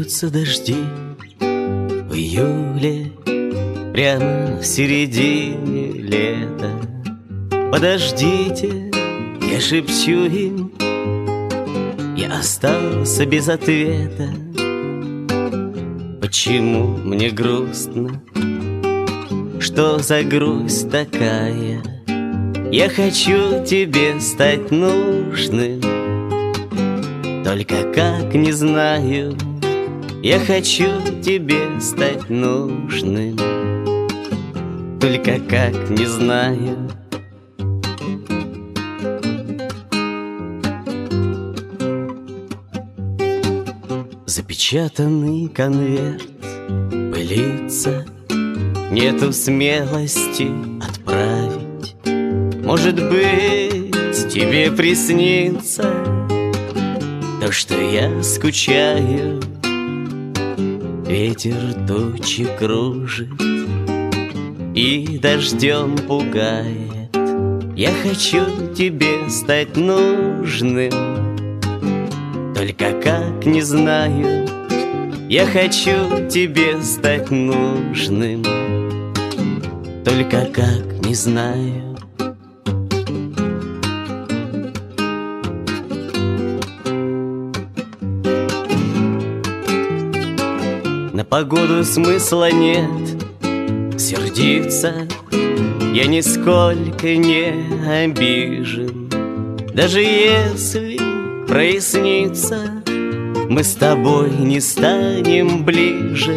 Льются дожди в июле, прямо в середине лета. Подождите, я шепчу им, я остался без ответа. Почему мне грустно? Что за грусть такая? Я хочу тебе стать нужным, только как не знаю. Я хочу тебе стать нужным, только как не знаю. Запечатанный конверт пылится, нету смелости отправить. Может быть, тебе приснится то, что я скучаю. Ветер тучи кружит и дождем пугает. Я хочу тебе стать нужным, только как не знаю. Я хочу тебе стать нужным, только как не знаю. На погоду смысла нет сердиться, я нисколько не обижен. Даже если прояснится, мы с тобой не станем ближе.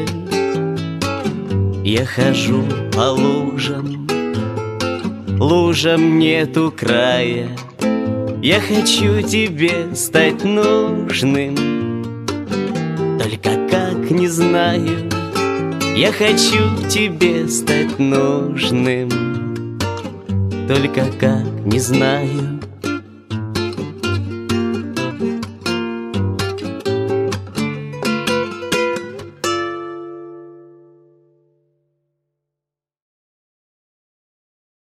Я хожу по лужам, лужам нету края. Я хочу тебе стать нужным, только как не знаю. Я хочу тебе стать нужным, только как не знаю.